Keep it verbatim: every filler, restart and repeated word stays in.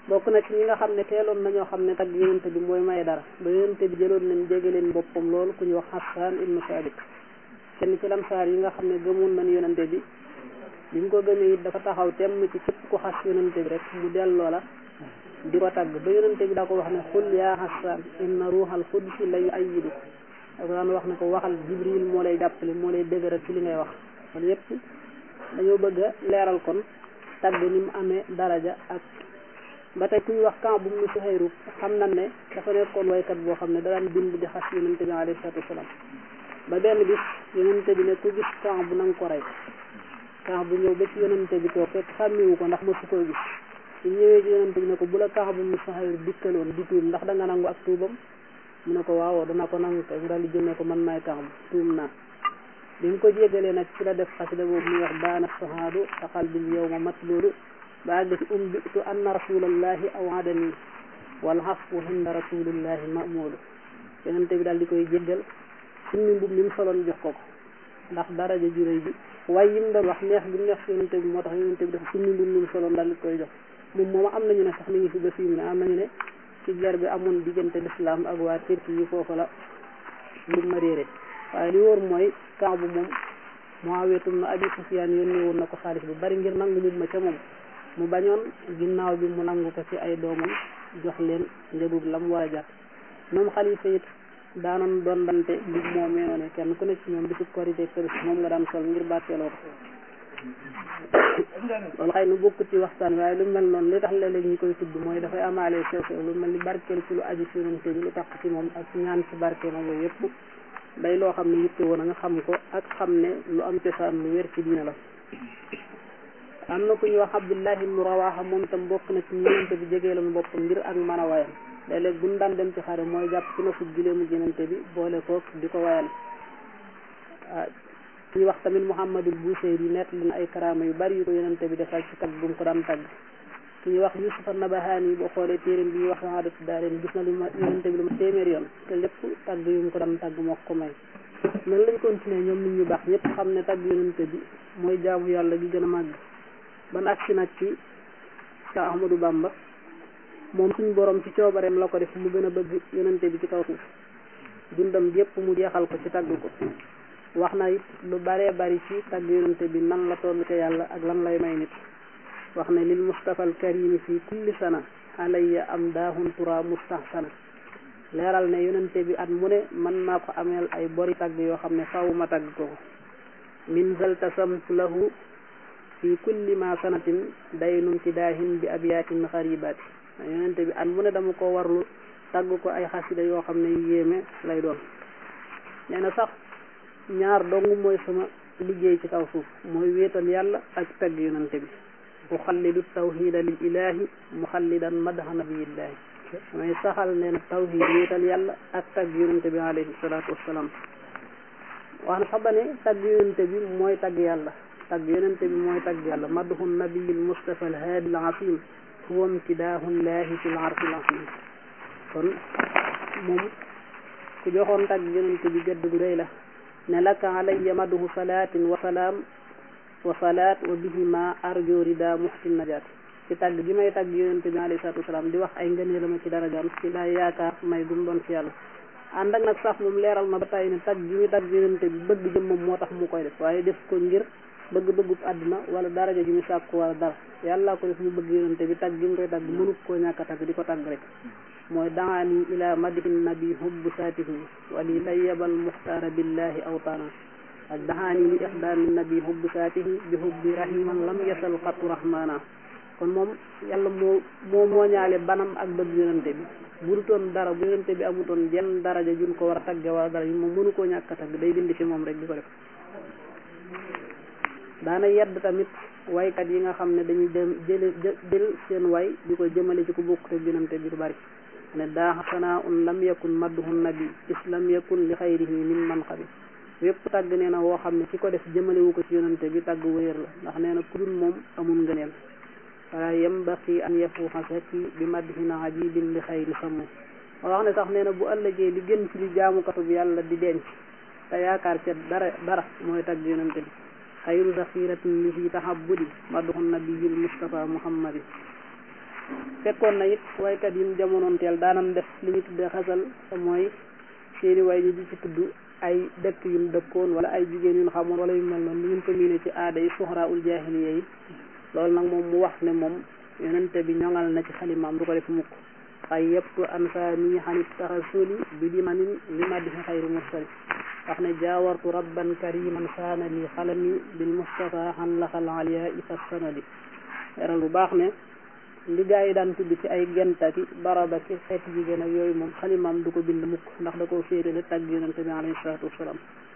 bokk na ci ñi nga xam ne teeloon nañoo xam ne tagg yonente bi mooy maye dara ba yonente bi jëloon nañ jege leen boppam loolu ku ñu wax Hassan ibnu Sabit kenn ci lamsaar yi nga xam ne gëmoon nañ yonente bi bi mu ko gëmee it dafa taxaw temm ci képp ku xas yonente bi rek mu delloo la di ko tagg ba yonente bi daa ko wax ne xul yaa Hassan inna ruuxal qudsi la yu ayyidu dafa daan wax ne ko waxal Jibril moo lay jàppale moo lay dëgëral ci li ngay wax kon yépp dañoo bëgg a leeral kon tagg ni mu amee daraja ak ba tey kuy wax Kaab ibn Suhayr xam na ne dafa nekkoon waykat boo xam ne da daan bind di xas yonente bi alayhi salaatu wasalaam ba benn bis yonente bi ne ku gis Kaab bu nanga ko rey Kaab bu ñëw ba ci yonente bi toog fekk xàmmiwu ko ndax mosu koo gis su ñëwee ci yonente bi ne ko bu la Kaab ibn Suhayr dikkaloon di tuub ndax da nga nangu ak tuubam mu ne ko waaw dana ko nangu ko mu daal di jël ne ko man maay Kaab tuub naa bi mu ko jégalee nag ci la def xasida boobu muy wax baana sahaadu sa qalbil yawma matluulu ba àgg ci um bitu anna rasulallahi awaadani wal xafwu hinda rasulillahi mamuulu yonente bi daal di koy jéggal summi mbub mi mu soloon jox ko ko ndax daraja ju rëy bi waaye yim doon wax neex bi mu neex yonente bi moo tax yonente bi dafa summi mbub mi mu soloon daal di koy jox moom moom am nañu ne sax mi ngi fi ba fii mu ne am nañu ne ci guerre bi amoon diggante l'islam ak waa Turquie yi foofu la lu ma réere waaye li wóor mooy Kaab moom Muawiya ibn Abi Sufyaan yónnee woon na ko xaalis bu bari ngir nangu mub ma ca moom mu bañoon ginnaaw bi mu nangu ko ci ay doomam jox leen njëgub lam war a jàpp ñoom xalifa it daanan doon dante mbub moo meenoone kenn ku nekk ci ñoom bisu korité kërus moom nga daan sol ngir bàtteeloo ko loolu xëy na bokk ci waxtaan waaye lu mel noonu li tax léeg-léeg ñi koy tudd mooy dafay amaale sew sew lu mel ni barkeel ci lu aju ci yonente bi lu tax ci moom ak ñaan ci barkeel ak yooyu yëpp day loo xam ne yitte woon a nga xam ko ak xam ne lu am cosaan lu wér ci diine la am na ku ñuy wax Abdullahi ibnu Rawaha moom itam bokk na ci yonente bi jegeeloon boppam ngir ak mën a wayal léeg-léeg buñ daan dem ci xare mooy jàpp ci nosu gileemu yonente bi boole kook di ko wayal ñuy wax tamit Muhammadul Busayri yi nett leen ay karaama yu bari yu ko yonente bi defal ci tagg bu mu ko daan tagg ki ñuy wax Yusufa Nabahaani boo xoolee téeréem bi ñuy wax Saadatu Daarayni gis na lu ma yonente bi lu ma téeméer yoon te lépp tagg yu mu ko daan tagg moo ko may noonu lañ continuer ñoom nit ñu baax ñëpp xam ne tagg yonente bi mooy jaamu yàlla gi gën a màgg ban agsi nag ci Cheikh Ahmadou Bamba moom suñ borom ci coobareem la ko def mu gën a bëgg yonente bi ci kaw suuf dundam gépp mu jeexal ko ci tagg ko wax na it lu baree bari ci tagg yonente bi nan la toll te yàlla ak lan lay may nit wax ne lil Mustafa al karimi fi kulli sana alayya am daahun tura mustahsana leeral ne yonente bi at mu ne mën naa ko ameel ay bori tagg yoo xam ne faw ma tagg ko min zaltasamtu lahu fi kulli ma sanatin daynum ci daahin bi abiyatin xaribaati yonente bi at mu ne dama ko warlu tagg ko ay xasida yoo xam ne yu yéeme lay doon nee na sax ñaar dong mooy sama liggéey ci kaw suuf mooy wéetal yàlla ak tagg yonente bi uxallidu tawhida lil ilahi muxallidan madha nabiyillahi damay saxal nee na tawhid wéetal yàlla ak tagg yonente bi alayhi salaatu wassalaam wax na sax ba ne tagg yonente bi mooy tagg yàlla tagg yonente bi mooy tagg yàlla madhu nabiyil mustafa al haadi al asim huwa imtidaahu llahi fil arshi al asim kon moom ku joxoon tagg yonente bi gëdd gu rëy la ne laka alayya madhu salaatin wa salaam wa salaat wa bihima arjo rida muxti najaat ci tagg gi may tagg yonente bi alayhi salaatu wasalaam di wax ay ngëneelama ci darajaam ci laa yaakaar may gum doon ci yàlla ànd ak nag sax moom leeral na ba tey ne tagg gi muy tagg yonente bi bëgg jëm moom moo tax mu koy def waaye def ko ngir bëgg-bëggub àdduna wala daraja ji mu sàkku wala dara yàlla ko def mu bëgg yonente bi tagg gi mu koy tagg mënu koo ñàkk a tagg di ko tagg rek mooy daani ila madihin nabi hubbu saatihi wali layyabal muxtaara billahi awtaana ak daani li ixdaami nabi hubbu saatihi bi hubbi rahiman lam yasal xatu rahmaana kon moom yàlla moo moo mooñaale banam ak bëgg yonente bi bu dutoon dara bu yonente bi amutoon jenn daraja jun ko war a tagge wala dara moom mënu koo ñàkk a tagg day bind ci moom rek di ko def daana yedd tamit waykat yi nga xam ne dañuy dem jël jël seen way di ko jëmale ci ku bokkute yonente bi du bari ne daa sanaa un lam yakun madduhu nabi is lam yakun li xayrihi min manqabi wépp tàgg nee na woo xam ne ki ko def jëmalewu ko ci yonante bi tàgg wéer la ndax nee na ku dul moom amul ngëneel wala yambaqi an yafuuxa saki bi madhina ajibin li xayri samu ma wax ne sax nee na bu ëllëgee li gën ci li jaamukatu bi yàlla di denc te yaakaar ca dara dara mooy tàgg yonante bi xayru zaxiratin li fi taxabudi madhu nabiyil mustafa muhammadi fekkoon na it waykat yi mu jamonoonteel daanan def li ñu tuddee xasal te mooy seeni way ñu di ci tudd ay dëkk yun dëkkoon wala ay jigéen yun xamoon wala yu mel noonu li ngeen ko miine ci aada yi suxraa ul jaahiliya yi loolu nag moom mu wax ne moom yonente bi ñoŋal na ci xalimaam du ko def mukk ay yëpp ansaani xanit taxasuli bi dimanin li maddi xayru mursali wax ne jaawartu rabban kariman saana li xalami bil mustafa xan laxal aliya isa sanadi eral bu baax ne li gaa yi daan tudd ci ay gentaki baraba ki xeeti jigéen ak yooyu moom xalimaam du ko bind mukk ndax da koo féetale tagg yonente bi alayhi salaatu wasalaam